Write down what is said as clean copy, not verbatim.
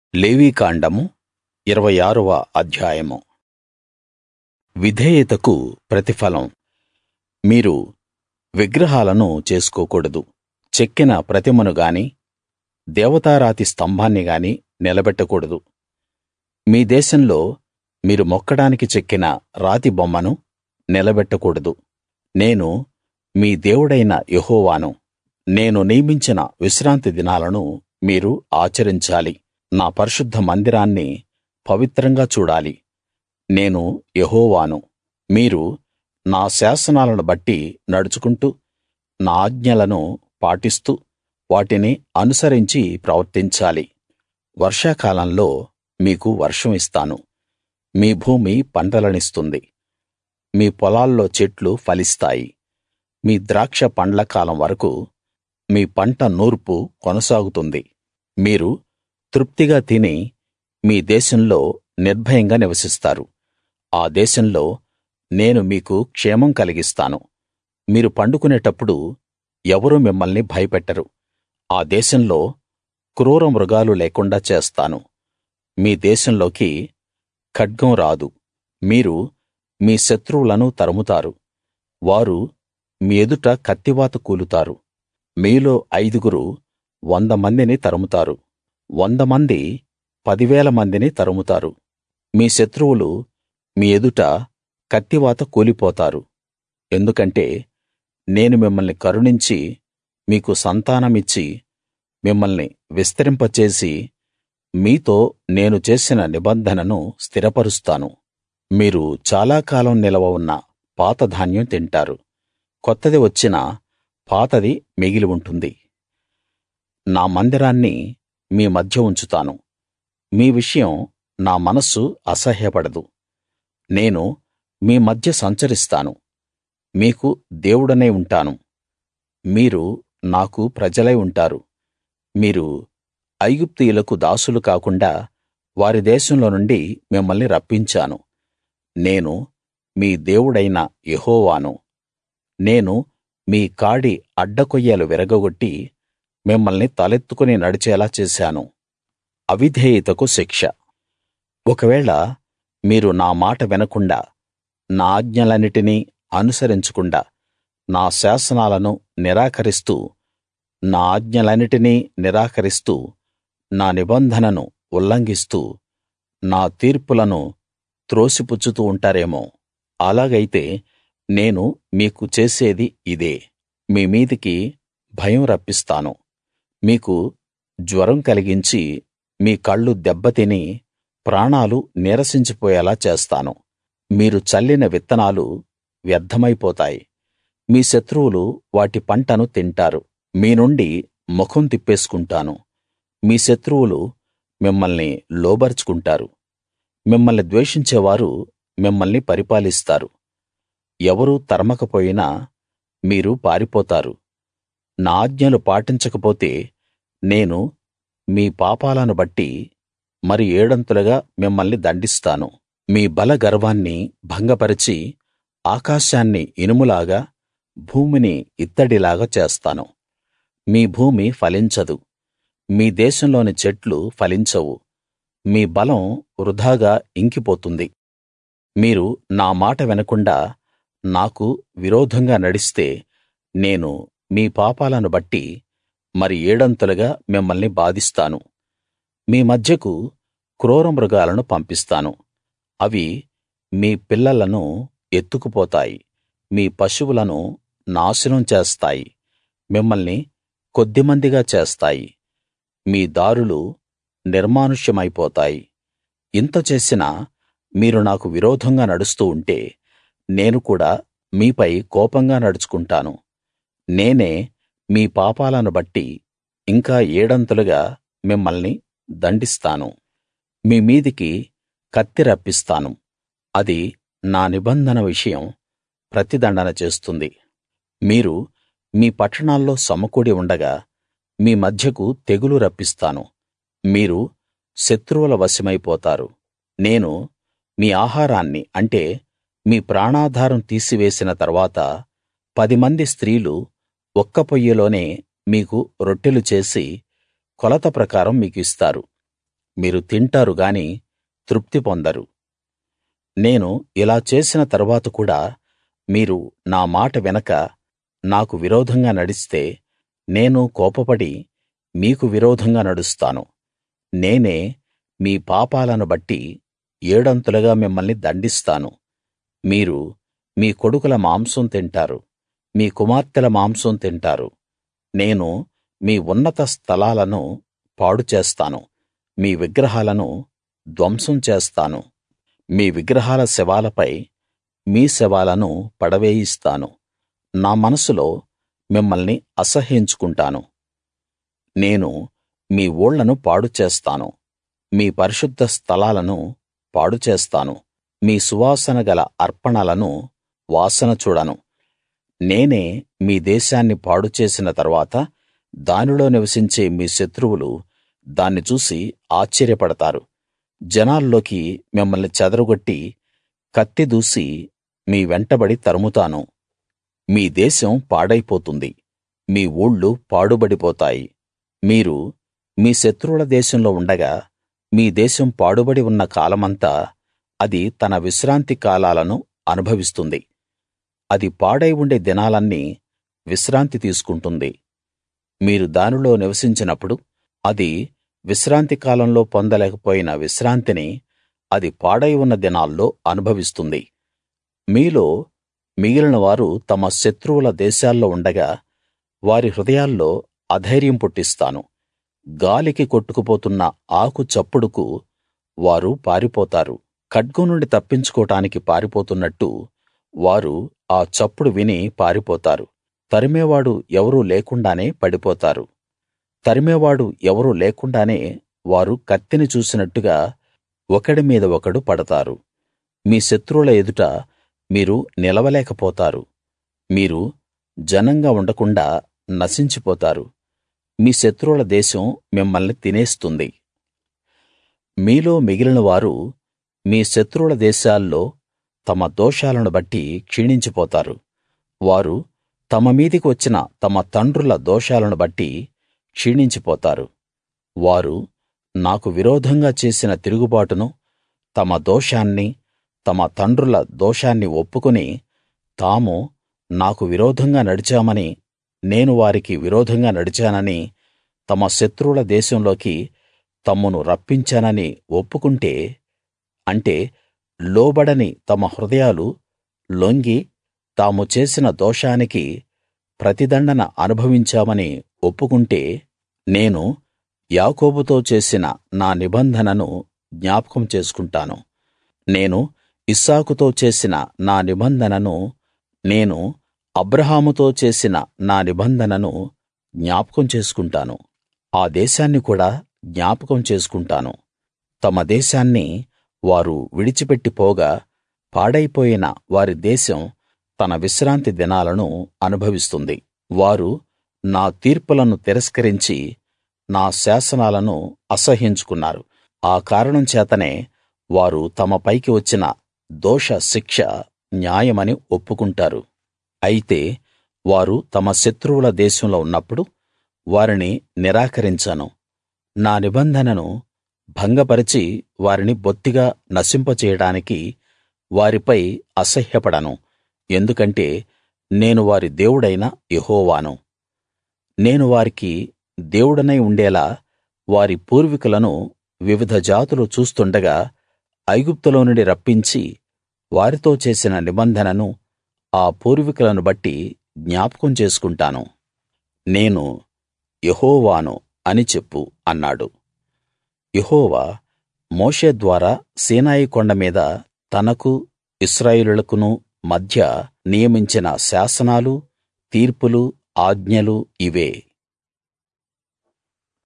లేవీకాండము 26వ అధ్యాయము. విధేయతకు ప్రతిఫలం. మీరు విగ్రహాలను చేసుకోకూడదు. చెక్కిన ప్రతిమను గాని దేవతారాతి స్తంభాన్ని గాని నిలబెట్టకూడదు. మీ దేశంలో మీరు మొక్కడానికి చెక్కిన రాతి బొమ్మను నిలబెట్టకూడదు. నేను మీ దేవుడైన యెహోవాను. నేను నియమించిన విశ్రాంతి దినాలను మీరు ఆచరించాలి. నా పరిశుద్ధ మందిరాన్ని పవిత్రంగా చూడాలి. నేను యెహోవాను. మీరు నా శాసనాలను బట్టి నడుచుకుంటూ నా ఆజ్ఞలను పాటిస్తూ వాటిని అనుసరించి ప్రవర్తించాలి. వర్షాకాలంలో మీకు వర్షం ఇస్తాను. మీ భూమి పంటలనిస్తుంది. మీ పొలాల్లో చెట్లు ఫలిస్తాయి. మీ ద్రాక్ష పండ్ల కాలం వరకు మీ పంట నూర్పు కొనసాగుతుంది. మీరు తృప్తిగా తిని మీ దేశంలో నిర్భయంగా నివసిస్తారు. ఆ దేశంలో నేను మీకు క్షేమం కలిగిస్తాను. మీరు పండుకునేటప్పుడు ఎవరూ మిమ్మల్ని భయపెట్టరు. ఆ దేశంలో క్రూర మృగాలు లేకుండా చేస్తాను. మీ దేశంలోకి ఖడ్గం రాదు. మీరు మీ శత్రువులను తరుముతారు. వారు మీ ఎదుట కత్తివాత కూలుతారు. మీలో 5 100 మందిని తరుముతారు. 100 మంది 10,000 మందిని తరుముతారు. మీ శత్రువులు మీ ఎదుట కత్తివాత కూలిపోతారు. ఎందుకంటే నేను మిమ్మల్ని కరుణించి మీకు సంతానమిచ్చి మిమ్మల్ని విస్తరింపచేసి మీతో నేను చేసిన నిబంధనను స్థిరపరుస్తాను. మీరు చాలా కాలం నిలవ ఉన్న పాత ధాన్యం తింటారు. కొత్తది వచ్చినా పాతది మిగిలి ఉంటుంది. నా మందిరాన్ని మీ మధ్య ఉంచుతాను. మీ విషయం నా మనస్సు అసహ్యపడదు. నేను మీ మధ్య సంచరిస్తాను. మీకు దేవుడనై ఉంటాను. మీరు నాకు ప్రజలై ఉంటారు. మీరు ఐగుప్తీయులకు దాసులు కాకుండా వారి దేశంలో నుండి మిమ్మల్ని రప్పించాను. నేను మీ దేవుడైన యెహోవాను. నేను మీ కాడి అడ్డకొయ్యలు విరగగొట్టి మిమ్మల్ని తలెత్తుకుని నడిచేలా చేశాను. అవిధేయతకు శిక్ష. ఒకవేళ మీరు నా మాట వినకుండా నా ఆజ్ఞలన్నిటినీ అనుసరించకుండా నా శాసనాలను నిరాకరిస్తూ నా ఆజ్ఞలన్నిటినీ నిరాకరిస్తూ నా నిబంధనను ఉల్లంఘిస్తూ నా తీర్పులను త్రోసిపుచ్చుతూ ఉంటారేమో. అలాగైతే నేను మీకు చేసేది ఇదే: మీ మీదికి భయం రప్పిస్తాను. మీకు జ్వరం కలిగించి మీ కళ్ళు దెబ్బతిని ప్రాణాలు నీరసించిపోయేలా చేస్తాను. మీరు చల్లిన విత్తనాలు వ్యర్థమైపోతాయి. మీ శత్రువులు వాటి పంటను తింటారు. మీ నుండి ముఖం తిప్పేసుకుంటాను. మీ శత్రువులు మిమ్మల్ని లోబరుచుకుంటారు. మిమ్మల్ని ద్వేషించేవారు మిమ్మల్ని పరిపాలిస్తారు. ఎవరూ తరమకపోయినా మీరు పారిపోతారు. నా ఆజ్ఞలు పాటించకపోతే నేను మీ పాపాలను బట్టి మరి ఏడంతలుగా మిమ్మల్ని దండిస్తాను. మీ బల గర్వాన్ని భంగపరిచి ఆకాశాన్ని ఇనుములాగా భూమిని ఇత్తడిలాగా చేస్తాను. మీ భూమి ఫలించదు. మీ దేశంలోని చెట్లు ఫలించవు. మీ బలం వృథాగా ఇంకిపోతుంది. మీరు నా మాట వినకుండా నాకు విరోధంగా నడిస్తే నేను మీ పాపాలను బట్టి మరి ఏడంతలుగా మిమ్మల్ని బాధిస్తాను. మీ మధ్యకు క్రూర మృగాలను పంపిస్తాను. అవి మీ పిల్లలను ఎత్తుకుపోతాయి. మీ పశువులను నాశనం చేస్తాయి. మిమ్మల్ని కొద్దిమందిగా చేస్తాయి. మీ దారులు నిర్మానుష్యమైపోతాయి. ఇంత చేసినా మీరు నాకు విరోధంగా నడుస్తూ ఉంటే నేను కూడా మీపై కోపంగా నడుచుకుంటాను. నేనే మీ పాపాలను బట్టి ఇంకా ఏడంతలుగా మిమ్మల్ని దండిస్తాను. మీ మీదికి కత్తి రప్పిస్తాను. అది నా నిబంధన విషయం ప్రతిదండన చేస్తుంది. మీరు మీ పట్టణాల్లో సమకూడి ఉండగా మీ మధ్యకు తెగులు రప్పిస్తాను. మీరు శత్రువుల వశమైపోతారు. నేను మీ ఆహారాన్ని అంటే మీ ప్రాణాధారం తీసివేసిన తర్వాత 10 మంది స్త్రీలు ఒక్క పొయ్యిలోనే మీకు రొట్టెలు చేసి కొలత ప్రకారం మీకు ఇస్తారు. మీరు తింటారు గాని తృప్తి పొందరు. నేను ఇలా చేసిన తరువాత కూడా మీరు నా మాట వినక నాకు విరోధంగా నడిస్తే, నేను కోపపడి మీకు విరోధంగా నడుస్తాను. నేనే మీ పాపాలను బట్టి ఏడంతులుగా మిమ్మల్ని దండిస్తాను. మీరు మీ కొడుకుల మాంసం తింటారు, మీ కుమార్తెల మాంసం తింటారు. నేను మీ ఉన్నత స్థలాలను పాడు చేస్తాను, మీ విగ్రహాలను ధ్వంసం చేస్తాను. మీ విగ్రహాల శవాలపై మీ శవాలను పడవేయిస్తాను. నా మనసులో మిమ్మల్ని అసహ్యించుకుంటాను. నేను మీ ఊళ్లను పాడు చేస్తాను, మీ పరిశుద్ధ స్థలాలను పాడు చేస్తాను. మీ సువాసన గల అర్పణలను వాసన చూడను. నేనే మీ దేశాన్ని పాడు చేసిన తరువాత దానిలో నివసించే మీ శత్రువులు దాన్ని చూసి ఆశ్చర్యపడతారు. జనాల్లోకి మిమ్మల్ని చెదరగొట్టి కత్తి దూసి మీ వెంటబడి తరుముతాను. మీ దేశం పాడైపోతుంది, మీ ఊళ్ళు పాడుబడిపోతాయి. మీరు మీ శత్రువుల దేశంలో ఉండగా మీ దేశం పాడుబడి ఉన్న కాలమంతా అది తన విశ్రాంతి కాలాలను అనుభవిస్తుంది. అది పాడై ఉండే దినాలన్నీ విశ్రాంతి తీసుకుంటుంది. మీరు దానిలో నివసించినప్పుడు అది విశ్రాంతి కాలంలో పొందలేకపోయిన విశ్రాంతిని అది పాడై ఉన్న దినాల్లో అనుభవిస్తుంది. మీలో మిగిలిన వారు తమ శత్రువుల దేశాల్లో ఉండగా వారి హృదయాల్లో అధైర్యం పుట్టిస్తాను. గాలికి కొట్టుకుపోతున్న ఆకు చప్పుడుకు వారు పారిపోతారు. ఖడ్గం నుండి తప్పించుకోటానికి పారిపోతున్నట్టు వారు ఆ చప్పుడు విని పారిపోతారు. తరిమేవాడు ఎవరూ లేకుండానే పడిపోతారు. తరిమేవాడు ఎవరూ లేకుండానే వారు కత్తిని చూసినట్టుగా ఒకడి మీద ఒకడు పడతారు. మీ శత్రువుల ఎదుట మీరు నిలవలేకపోతారు. మీరు జనంగా ఉండకుండా నశించిపోతారు. మీ శత్రువుల దేశం మిమ్మల్ని తినేస్తుంది. మీలో మిగిలిన వారు మీ శత్రువుల దేశాల్లో తమ దోషాలను బట్టి క్షీణించిపోతారు. వారు తమ మీదికి వచ్చిన తమ తండ్రుల దోషాలను బట్టి క్షీణించిపోతారు. వారు నాకు విరోధంగా చేసిన తిరుగుబాటును, తమ దోషాన్ని, తమ తండ్రుల దోషాన్ని ఒప్పుకుని, తాము నాకు విరోధంగా నడిచామని, నేను వారికి విరోధంగా నడిచానని, తమ శత్రువుల దేశంలోకి తమ్మును రప్పించానని ఒప్పుకుంటే, అంటే లోబడని తమ హృదయాలు లొంగి తాము చేసిన దోషానికి ప్రతిదండన అనుభవించామని ఒప్పుకుంటే, నేను యాకోబుతో చేసిన నా నిబంధనను జ్ఞాపకం చేసుకుంటాను. నేను ఇస్సాకుతో చేసిన నా నిబంధనను, నేను అబ్రాహాముతో చేసిన నా నిబంధనను జ్ఞాపకం చేసుకుంటాను. ఆ దేశాన్ని కూడా జ్ఞాపకం చేసుకుంటాను. తమ దేశాన్ని వారు విడిచిపెట్టి పోగా పాడైపోయిన వారి దేశం తన విశ్రాంతి దినాలను అనుభవిస్తుంది. వారు నా తీర్పులను తిరస్కరించి నా శాసనాలను అసహ్యించుకున్నారు. ఆ కారణం చేతనే వారు తమ పైకి వచ్చిన దోష శిక్ష న్యాయమని ఒప్పుకుంటారు. అయితే వారు తమ శత్రువుల దేశంలో ఉన్నప్పుడు వారిని నిరాకరించను. నా నిబంధనను భంగపరచి వారిని బొత్తిగా నశింపచేయడానికి వారిపై అసహ్యపడను. ఎందుకంటే నేను వారి దేవుడైన యెహోవాను. నేను వారికి దేవుడనై ఉండేలా వారి పూర్వీకులను వివిధ జాతులు చూస్తుండగా ఐగుప్తులో నుండి రప్పించి వారితో చేసిన నిబంధనను ఆ పూర్వీకులను బట్టి జ్ఞాపకం చేసుకుంటాను. నేను యెహోవాను అని చెప్పు అన్నాడు. యెహోవా మోషే ద్వారా సీనాయి కొండ మీద తనకు ఇశ్రాయేలీయులకును మధ్య నియమించిన శాసనాలు, తీర్పులు, ఆజ్ఞలు ఇవే.